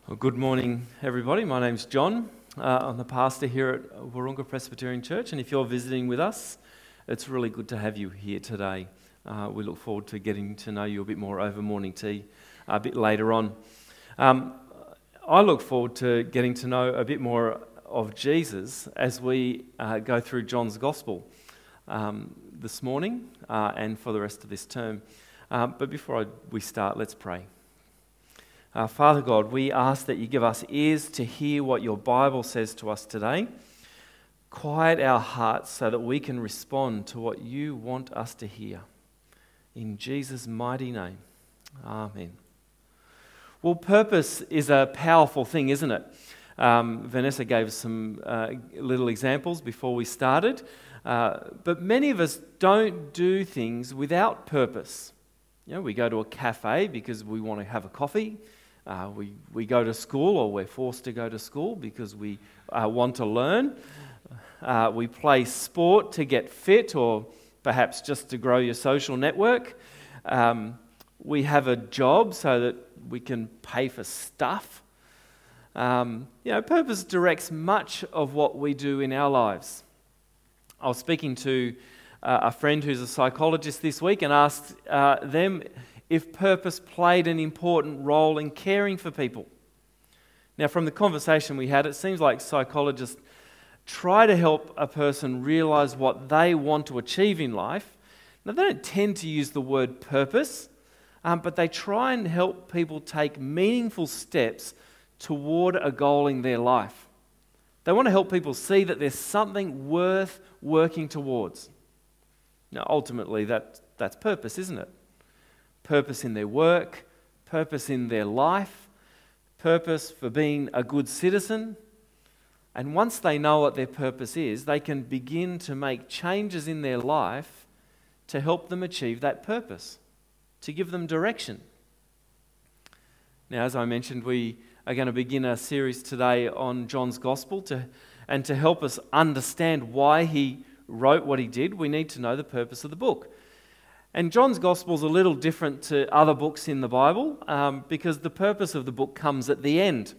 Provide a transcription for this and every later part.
Well, good morning, everybody. My name's John. I'm the pastor here at Wahroonga Presbyterian Church, and if you're visiting with us, it's really good to have you here today. We look forward to getting to know you a bit more over morning tea a bit later on. I look forward to getting to know a bit more of Jesus as we go through John's Gospel this morning and for the rest of this term. But before we start, let's pray. Father God, we ask that you give us ears to hear what your Bible says to us today. Quiet our hearts so that we can respond to what you want us to hear. In Jesus' mighty name, amen. Well, purpose is a powerful thing, isn't it? Vanessa gave us some little examples before we started. But many of us don't do things without purpose. You know, we go to a cafe because we want to have a coffee. We go to school, or we're forced to go to school because we want to learn. We play sport to get fit, or perhaps just to grow your social network. We have a job so that we can pay for stuff. Purpose directs much of what we do in our lives. I was speaking to a friend who's a psychologist this week and asked them if purpose played an important role in caring for people. Now, from the conversation we had, it seems like psychologists try to help a person realize what they want to achieve in life. Now, they don't tend to use the word purpose, but they try and help people take meaningful steps toward a goal in their life. They want to help people see that there's something worth working towards. Now, ultimately, that's purpose, isn't it? Purpose in their work, purpose in their life, purpose for being a good citizen. And once they know what their purpose is, they can begin to make changes in their life to help them achieve that purpose, to give them direction. Now, as I mentioned, we are going to begin a series today on John's Gospel to help us understand why he wrote what he did. We need to know the purpose of the book. And John's Gospel is a little different to other books in the Bible because the purpose of the book comes at the end.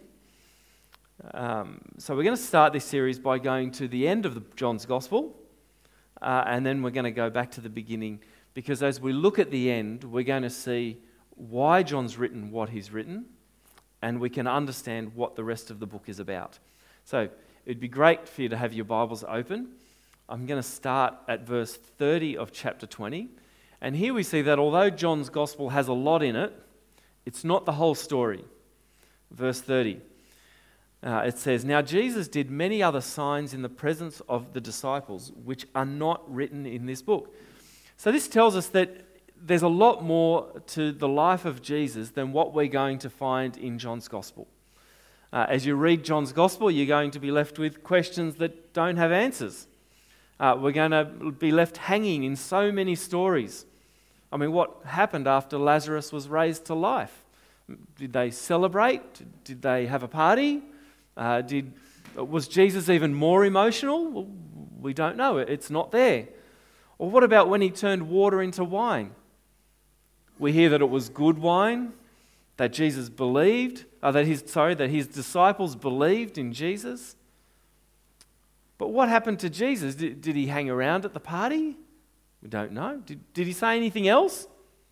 So we're going to start this series by going to the end of John's Gospel, and then we're going to go back to the beginning, because as we look at the end, we're going to see why John's written what he's written, and we can understand what the rest of the book is about. So it'd be great for you to have your Bibles open. I'm going to start at verse 30 of chapter 20. And here we see that although John's Gospel has a lot in it, it's not the whole story. Verse 30, it says, "Now Jesus did many other signs in the presence of the disciples, which are not written in this book." So this tells us that there's a lot more to the life of Jesus than what we're going to find in John's Gospel. As you read John's Gospel, you're going to be left with questions that don't have answers. We're going to be left hanging in so many stories. I mean, what happened after Lazarus was raised to life? Did they celebrate? Did they have a party? Was Jesus even more emotional? Well, we don't know. It's not there. Or what about when he turned water into wine? We hear that it was good wine, that Jesus believed, that his disciples believed in Jesus. But what happened to Jesus? Did he hang around at the party? We don't know. Did he say anything else?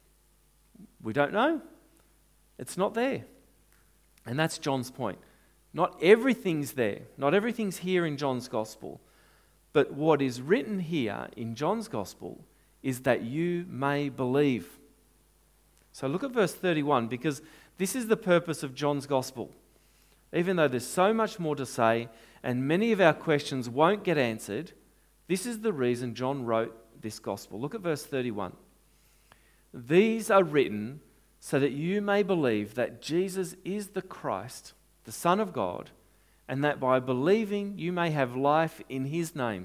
We don't know. It's not there. And that's John's point. Not everything's there. Not everything's here in John's Gospel. But what is written here in John's Gospel is that you may believe. So look at verse 31, because this is the purpose of John's Gospel. Even though there's so much more to say, and many of our questions won't get answered, this is the reason John wrote this gospel. Look at verse 31. "These are written so that you may believe that Jesus is the Christ, the Son of God, and that by believing you may have life in his name."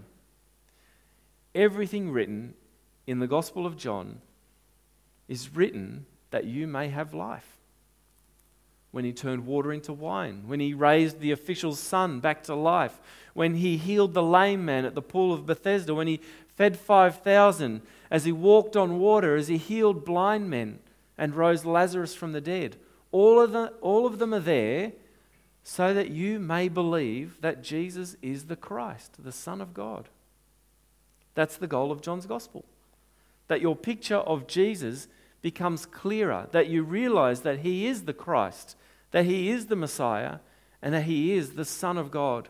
Everything written in the Gospel of John is written that you may have life. When he turned water into wine, when he raised the official's son back to life, when he healed the lame man at the pool of Bethesda, when he fed 5,000, as he walked on water, as he healed blind men and rose Lazarus from the dead. All of them are there so that you may believe that Jesus is the Christ, the Son of God. That's the goal of John's Gospel. That your picture of Jesus becomes clearer, that you realize that he is the Christ, that he is the Messiah, and that he is the Son of God.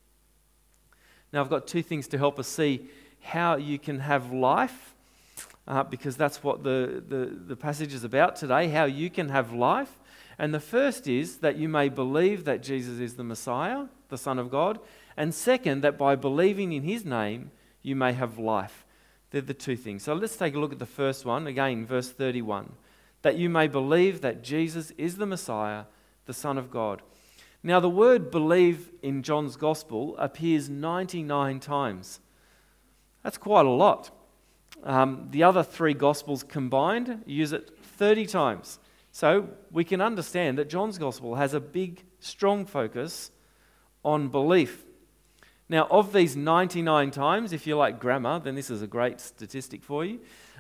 Now, I've got two things to help us see how you can have life, because that's what the passage is about today, how you can have life. And the first is that you may believe that Jesus is the Messiah, the Son of God. And second, that by believing in his name, you may have life. They're the two things. So let's take a look at the first one, again, verse 31. That you may believe that Jesus is the Messiah, the Son of God. Now, the word believe in John's Gospel appears 99 times. That's quite a lot. The other three Gospels combined use it 30 times. So we can understand that John's Gospel has a big, strong focus on belief. Now, of these 99 times, if you like grammar, then this is a great statistic for you.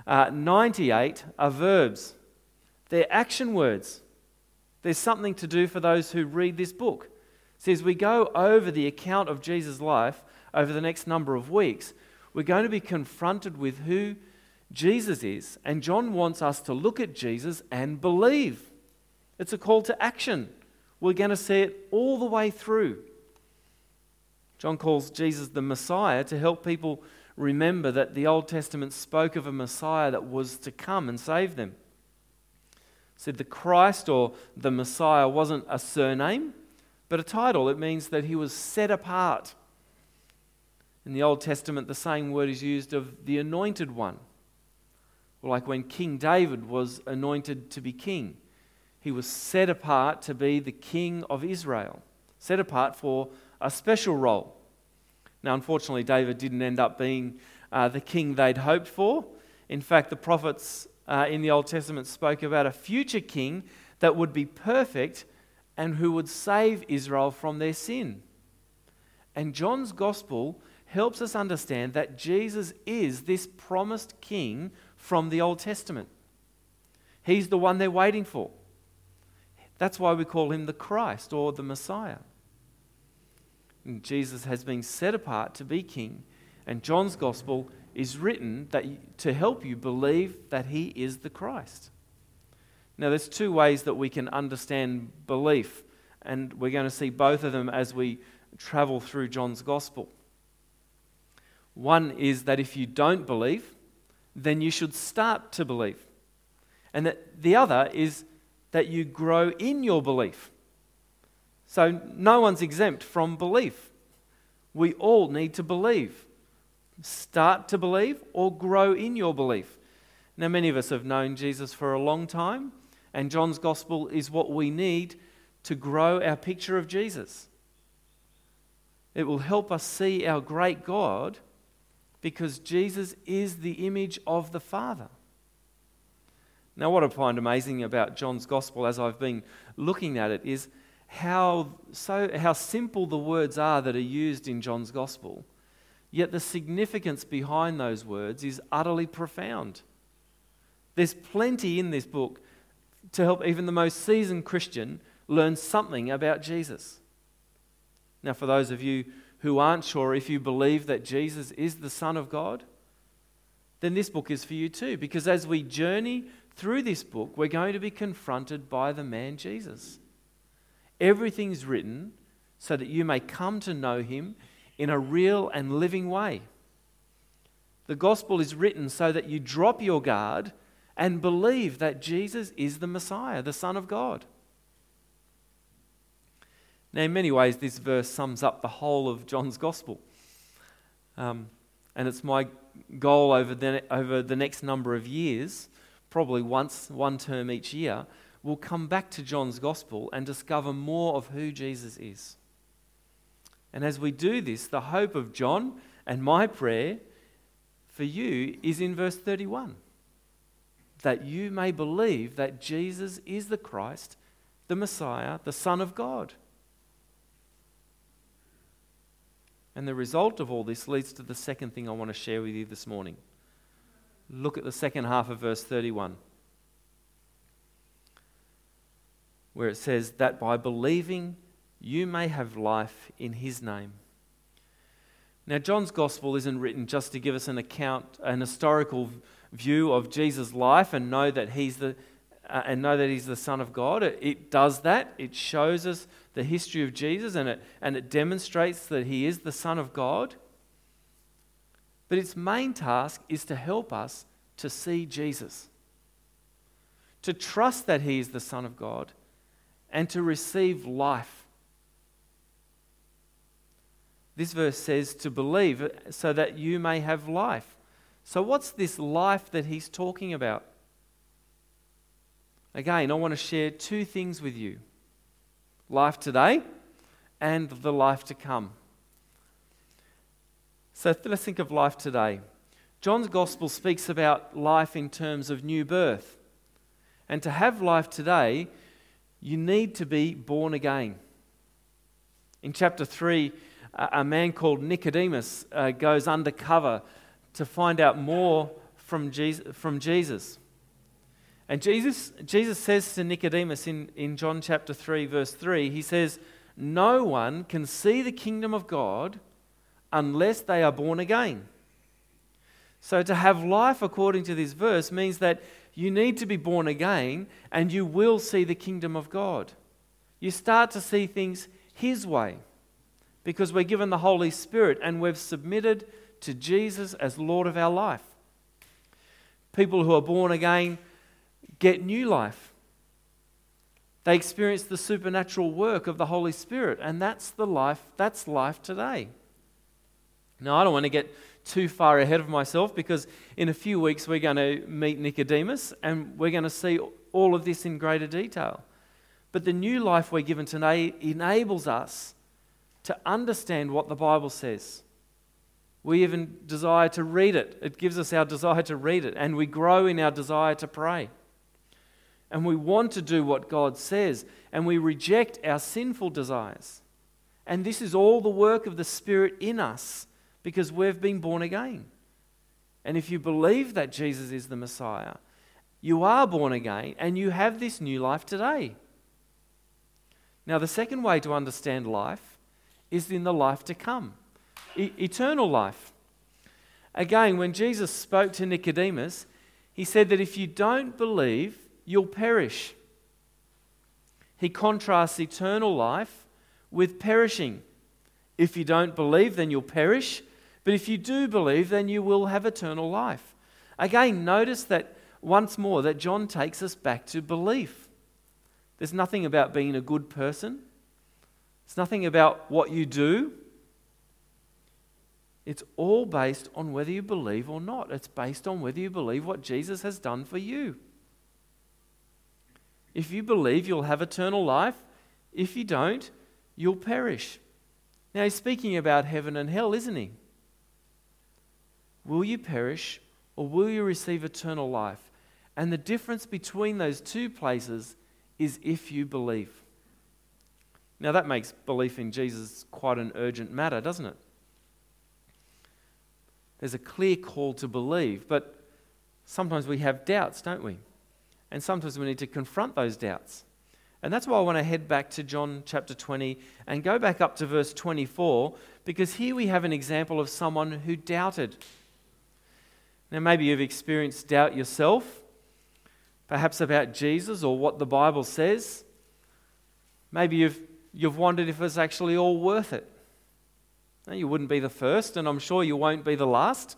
98 are verbs. They're action words. There's something to do for those who read this book. It says we go over the account of Jesus' life over the next number of weeks. We're going to be confronted with who Jesus is, and John wants us to look at Jesus and believe. It's a call to action. We're going to see it all the way through. John calls Jesus the Messiah to help people remember that the Old Testament spoke of a Messiah that was to come and save them. Said the Christ or the Messiah wasn't a surname, but a title. It means that he was set apart. In the Old Testament, the same word is used of the anointed one. Like when King David was anointed to be king. He was set apart to be the king of Israel. Set apart for a special role. Now, unfortunately, David didn't end up being the king they'd hoped for. In fact, the prophets in the Old Testament spoke about a future king that would be perfect and who would save Israel from their sin. And John's Gospel helps us understand that Jesus is this promised king from the Old Testament. He's the one they're waiting for. That's why we call him the Christ or the Messiah. And Jesus has been set apart to be king, and John's Gospel is written to help you believe that he is the Christ. Now, there's two ways that we can understand belief, and we're going to see both of them as we travel through John's Gospel. One is that if you don't believe, then you should start to believe. And that the other is that you grow in your belief. So no one's exempt from belief. We all need to believe. Start to believe or grow in your belief. Now, many of us have known Jesus for a long time, and John's Gospel is what we need to grow our picture of Jesus. It will help us see our great God, because Jesus is the image of the Father. Now, what I find amazing about John's Gospel as I've been looking at it is how simple the words are that are used in John's Gospel, yet the significance behind those words is utterly profound. There's plenty in this book to help even the most seasoned Christian learn something about Jesus. Now, for those of you who aren't sure if you believe that Jesus is the Son of God, then this book is for you too, because as we journey through this book, we're going to be confronted by the man Jesus. Everything's written so that you may come to know him in a real and living way. The gospel is written so that you drop your guard and believe that Jesus is the Messiah, the Son of God. Now, in many ways, this verse sums up the whole of John's Gospel. And it's my goal over the next number of years, probably one term each year, we'll come back to John's Gospel and discover more of who Jesus is. And as we do this, the hope of John and my prayer for you is in verse 31. That you may believe that Jesus is the Christ, the Messiah, the Son of God. And the result of all this leads to the second thing I want to share with you this morning. Look at the second half of verse 31, where it says that by believing you may have life in his name. Now, John's Gospel isn't written just to give us an account, an historical view of Jesus' life and know that he's the Son of God. It does that. It shows us the history of Jesus and it demonstrates that he is the Son of God. But its main task is to help us to see Jesus, to trust that he is the Son of God, and to receive life. This verse says to believe so that you may have life. So what's this life that he's talking about? Again, I want to share two things with you. Life today and the life to come. So let's think of life today. John's Gospel speaks about life in terms of new birth. And to have life today, you need to be born again. In chapter 3, a man called Nicodemus goes undercover to find out more from Jesus. And Jesus says to Nicodemus in John chapter 3, verse 3, he says, "No one can see the kingdom of God unless they are born again." So to have life according to this verse means that you need to be born again and you will see the kingdom of God. You start to see things his way because we're given the Holy Spirit and we've submitted to Jesus as Lord of our life. People who are born again get new life. They experience the supernatural work of the Holy Spirit, and that's life today. Now, I don't want to get too far ahead of myself because in a few weeks we're going to meet Nicodemus and we're going to see all of this in greater detail. But the new life we're given today enables us to understand what the Bible says. We even desire to read it. It gives us our desire to read it, and we grow in our desire to pray. And we want to do what God says, and we reject our sinful desires. And this is all the work of the Spirit in us because we've been born again. And if you believe that Jesus is the Messiah, you are born again and you have this new life today. Now, the second way to understand life is in the life to come, eternal life. Again, when Jesus spoke to Nicodemus, he said that if you don't believe, you'll perish. He contrasts eternal life with perishing. If you don't believe, then you'll perish. But if you do believe, then you will have eternal life. Again, notice that once more that John takes us back to belief. There's nothing about being a good person. It's nothing about what you do. It's all based on whether you believe or not. It's based on whether you believe what Jesus has done for you. If you believe, you'll have eternal life. If you don't, you'll perish. Now, he's speaking about heaven and hell, isn't he? Will you perish or will you receive eternal life? And the difference between those two places is if you believe. Now, that makes belief in Jesus quite an urgent matter, doesn't it? There's a clear call to believe, but sometimes we have doubts, don't we? And sometimes we need to confront those doubts. And that's why I want to head back to John chapter 20 and go back up to verse 24, because here we have an example of someone who doubted. Now, maybe you've experienced doubt yourself, perhaps about Jesus or what the Bible says. Maybe you've wondered if it's actually all worth it. Now, you wouldn't be the first, and I'm sure you won't be the last.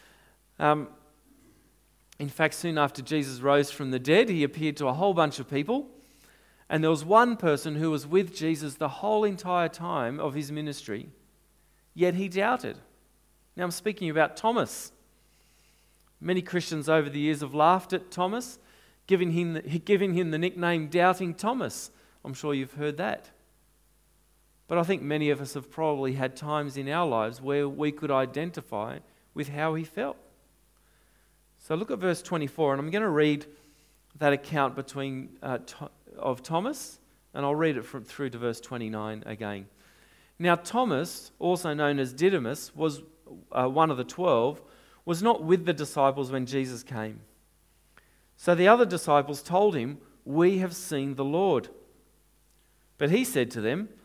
In fact, soon after Jesus rose from the dead, he appeared to a whole bunch of people. And there was one person who was with Jesus the whole entire time of his ministry, yet he doubted. Now, I'm speaking about Thomas. Many Christians over the years have laughed at Thomas, giving him the nickname Doubting Thomas. I'm sure you've heard that. But I think many of us have probably had times in our lives where we could identify with how he felt. So look at verse 24, and I'm going to read that account of Thomas, and I'll read it through to verse 29 again. Now Thomas, also known as Didymus, was one of the 12, was not with the disciples when Jesus came. So the other disciples told him, "We have seen the Lord." But he said to them,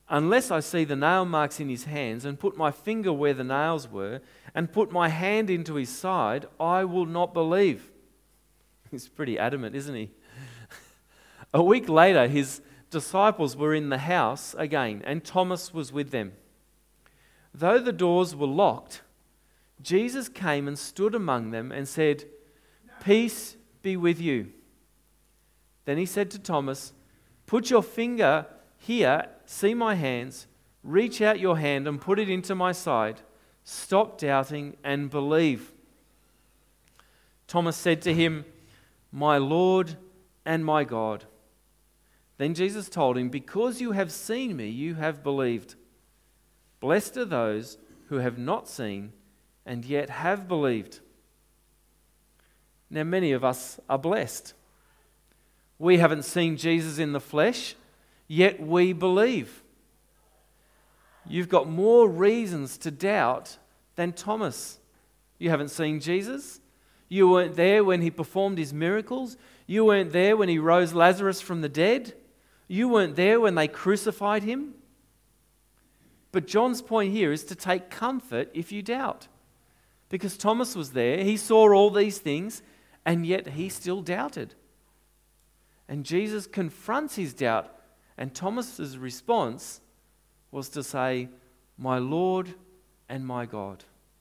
unless I see the nail marks in his hands and put my finger where the nails were and put my hand into his side, I will not believe." He's pretty adamant, isn't he? A week later, his disciples were in the house again, and Thomas was with them. Though the doors were locked, Jesus came and stood among them and said, "Peace be with you." Then he said to Thomas, "Put your finger here, see my hands, reach out your hand and put it into my side. Stop doubting and believe." Thomas said to him, "My Lord and my God." Then Jesus told him, "Because you have seen me, you have believed. Blessed are those who have not seen and yet have believed." Now, many of us are blessed. We haven't seen Jesus in the flesh, yet we believe. You've got more reasons to doubt than Thomas. You haven't seen Jesus. You weren't there when he performed his miracles. You weren't there when he rose Lazarus from the dead. You weren't there when they crucified him. But John's point here is to take comfort if you doubt. Because Thomas was there, he saw all these things, and yet he still doubted. And Jesus confronts his doubt, and Thomas's response was to say, "My Lord and my God."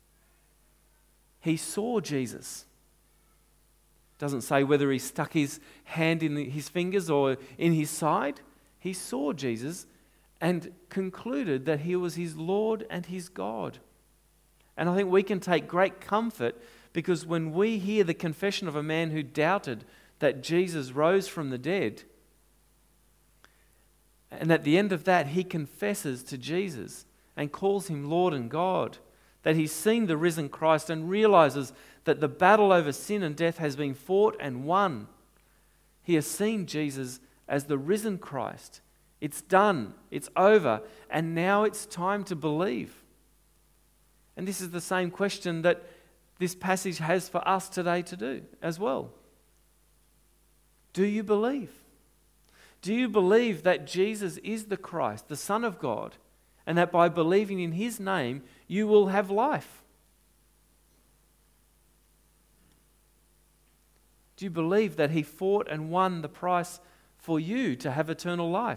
He saw Jesus. Doesn't say whether he stuck his hand in his fingers or in his side. He saw Jesus and concluded that he was his Lord and his God. And I think we can take great comfort because when we hear the confession of a man who doubted that Jesus rose from the dead, and at the end of that he confesses to Jesus and calls him Lord and God, that he's seen the risen Christ and realizes that the battle over sin and death has been fought and won. He has seen Jesus as the risen Christ. It's done, it's over, and now it's time to believe. And this is the same question that this passage has for us today to do as well. Do you believe? Do you believe that Jesus is the Christ, the Son of God, and that by believing in his name, you will have life? Do you believe that he fought and won the price for you to have eternal life?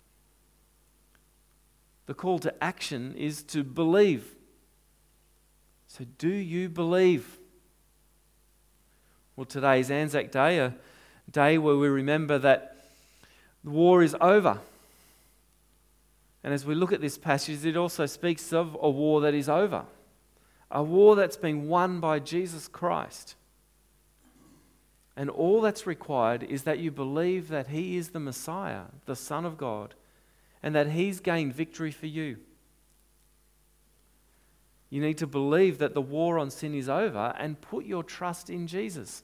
The call to action is to believe. So do you believe? Well, today is Anzac Day, a day where we remember that the war is over. And as we look at this passage, it also speaks of a war that is over. A war that's been won by Jesus Christ. And all that's required is that you believe that he is the Messiah, the Son of God, and that he's gained victory for you. You need to believe that the war on sin is over and put your trust in Jesus.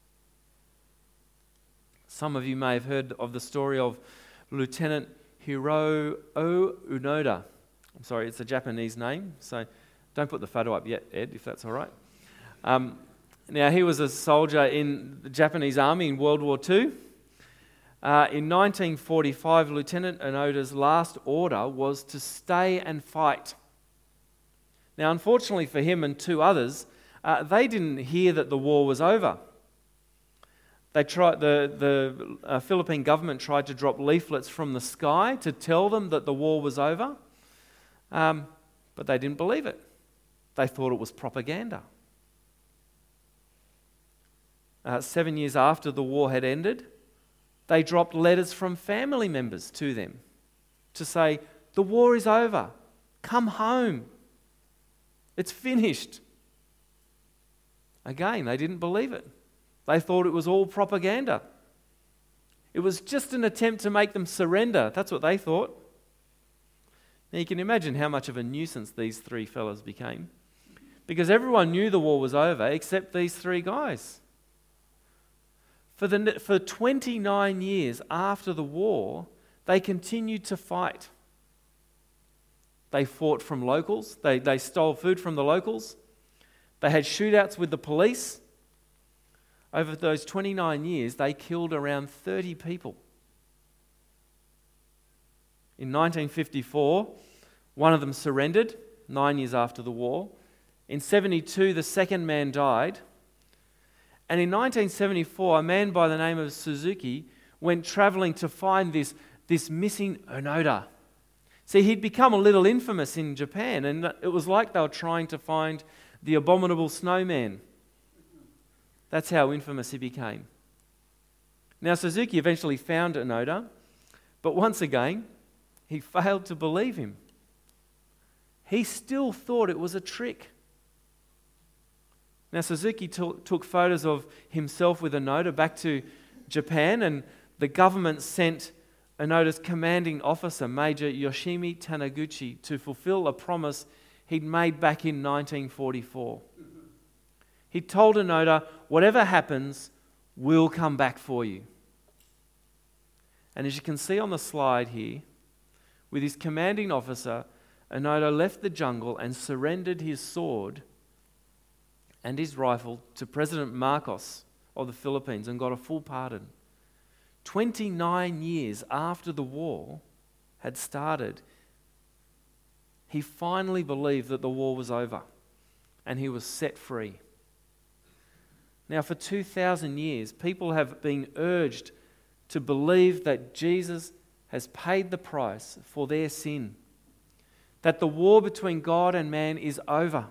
Some of you may have heard of the story of Lieutenant Hiroo Onoda. I'm sorry, it's a Japanese name, so don't put the photo up yet, Ed, if that's all right. Now, he was a soldier in the Japanese army in World War II. In 1945, Lieutenant Onoda's last order was to stay and fight. Now, unfortunately for him and two others, they didn't hear that the war was over. The Philippine government tried to drop leaflets from the sky to tell them that the war was over, but they didn't believe it. They thought it was propaganda. 7 years after the war had ended, they dropped letters from family members to them to say, "The war is over. Come home. It's finished." Again, they didn't believe it. They thought it was all propaganda. It was just an attempt to make them surrender. That's what they thought. Now you can imagine how much of a nuisance these three fellas became, because everyone knew the war was over except these three guys. For 29 years after the war, they continued to fight. They fought from locals. They stole food from the locals. They had shootouts with the police. Over those 29 years, they killed around 30 people. In 1954, one of them surrendered 9 years after the war. In 1972, the second man died. And in 1974, a man by the name of Suzuki went traveling to find this missing Onoda. See, he'd become a little infamous in Japan, and it was like they were trying to find the abominable snowman. That's how infamous he became. Now, Suzuki eventually found Onoda, but once again, he failed to believe him. He still thought it was a trick. Now, Suzuki took photos of himself with Onoda back to Japan, and the government sent Onoda's commanding officer, Major Yoshimi Taniguchi, to fulfill a promise he'd made back in 1944. He told Onoda, whatever happens, we'll come back for you. And as you can see on the slide here, with his commanding officer, Onoda left the jungle and surrendered his sword and his rifle to President Marcos of the Philippines and got a full pardon. 29 years after the war had started, he finally believed that the war was over and he was set free. Now, for 2,000 years, people have been urged to believe that Jesus has paid the price for their sin, that the war between God and man is over.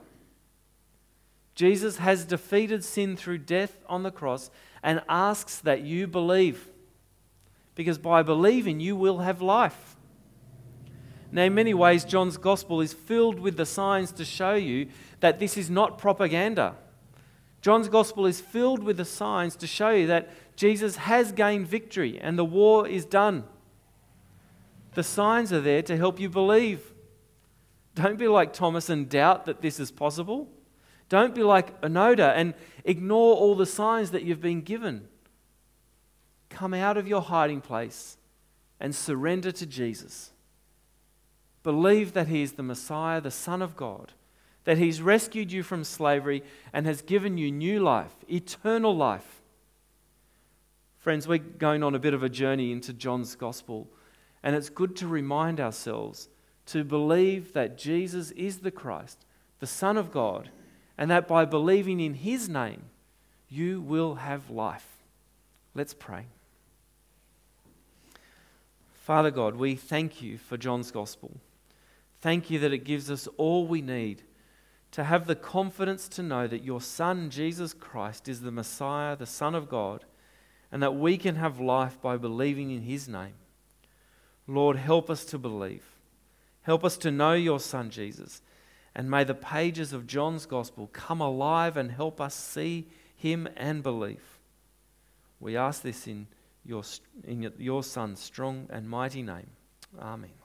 Jesus has defeated sin through death on the cross and asks that you believe, because by believing you will have life. Now, in many ways, John's Gospel is filled with the signs to show you that this is not propaganda. John's Gospel is filled with the signs to show you that Jesus has gained victory and the war is done. The signs are there to help you believe. Don't be like Thomas and doubt that this is possible. Don't be like Onoda and ignore all the signs that you've been given. Come out of your hiding place and surrender to Jesus. Believe that He is the Messiah, the Son of God, that He's rescued you from slavery and has given you new life, eternal life. Friends, we're going on a bit of a journey into John's Gospel, and it's good to remind ourselves to believe that Jesus is the Christ, the Son of God, and that by believing in His name, you will have life. Let's pray. Father God, we thank you for John's Gospel. Thank you that it gives us all we need to have the confidence to know that your Son, Jesus Christ, is the Messiah, the Son of God, and that we can have life by believing in His name. Lord, help us to believe. Help us to know your Son, Jesus, and may the pages of John's Gospel come alive and help us see Him and believe. We ask this in your Son's strong and mighty name. Amen.